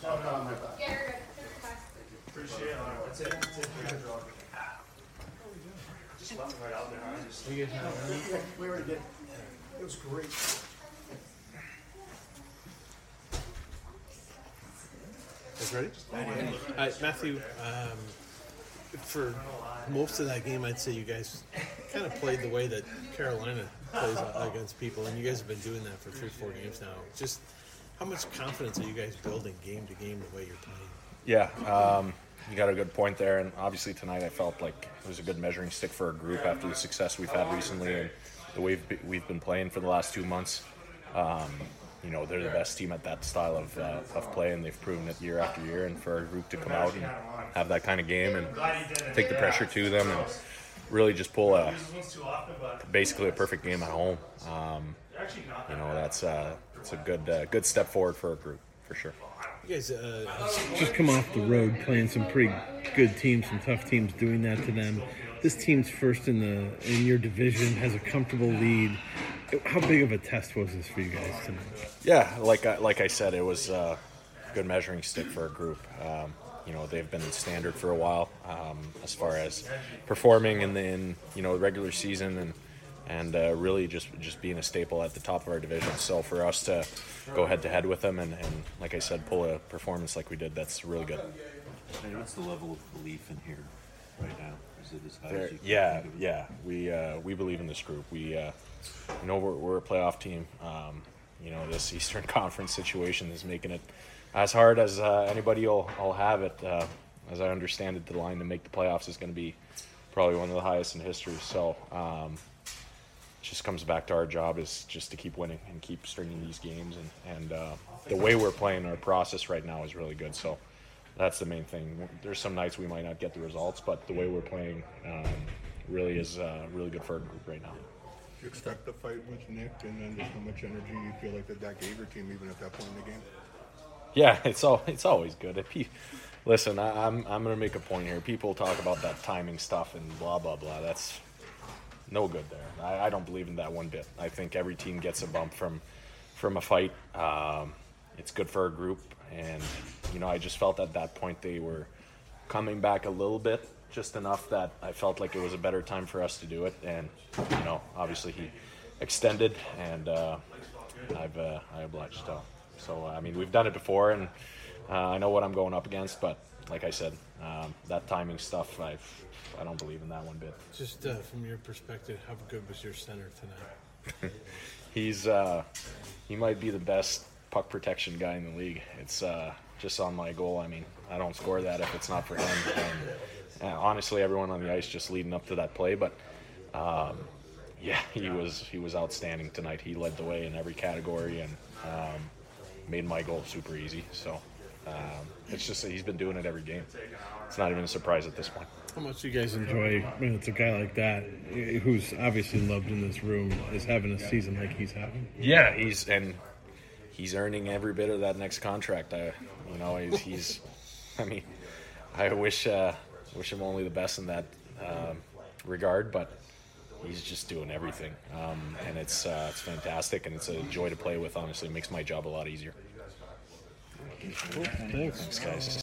Appreciate it. That's it. Just left him right out there. We already did. It was great. Guys ready? Matthew, for most of that game, I'd say you guys kind of played the way that Carolina plays against people, and you guys have been doing that for 3-4 games now. Just how much confidence are you guys building game to game the way you're playing? Yeah, you got a good point there, and obviously tonight I felt like it was a good measuring stick for our group after the success we've had recently and the way we've been playing for the last 2 months. You know, they're the best team at that style of play, and they've proven it year after year. And for our group to come out and have that kind of game and take the pressure to them and really just pull basically a perfect game at home, you know, it's a good step forward for our group for sure. You guys just come off the road playing some pretty good teams, some tough teams, doing that to them. This team's first in your division, has a comfortable lead. How big of a test was this for you guys tonight? Yeah, like I said, it was a good measuring stick for a group. You know, they've been standard for a while as far as performing in the regular season and really just being a staple at the top of our division. So for us to go head to head with them and like I said, pull a performance like we did, that's really good. And what's the level of belief in here right now? Is it as high as you can Yeah. We believe in this group. We're a playoff team. You know, this Eastern Conference situation is making it as hard as anybody will have it. As I understand it, the line to make the playoffs is going to be probably one of the highest in history. So it just comes back to our job is just to keep winning and keep stringing these games. And the way we're playing, our process right now is really good. So that's the main thing. There's some nights we might not get the results, but the way we're playing really is really good for our group right now. You expect the fight with Nick, and then just how much energy you feel like that gave your team even at that point in the game? Yeah, it's always good. Listen, I'm going to make a point here. People talk about that timing stuff and blah, blah, blah. That's no good there. I don't believe in that one bit. I think every team gets a bump from a fight. It's good for our group. And, you know, I just felt at that point they were coming back a little bit, just enough that I felt like it was a better time for us to do it. And, you know, obviously he extended, and I obliged to. So, I mean, we've done it before, and I know what I'm going up against. But like I said, that timing stuff, I don't believe in that one bit. Just from your perspective, how good was your center tonight? He might be the best puck protection guy in the league. It's just on my goal. I mean, I don't score that if it's not for him. And honestly, everyone on the ice just leading up to that play. But yeah, he was outstanding tonight. He led the way in every category and made my goal super easy. So it's just that he's been doing it every game. It's not even a surprise at this point. How much do you guys enjoy when it's a guy like that, who's obviously loved in this room, is having a season like he's having? Yeah, he's earning every bit of that next contract. He's I mean, I wish him only the best in that regard, but he's just doing everything, and it's fantastic, and it's a joy to play with. Honestly, it makes my job a lot easier. Cool. Thanks, guys.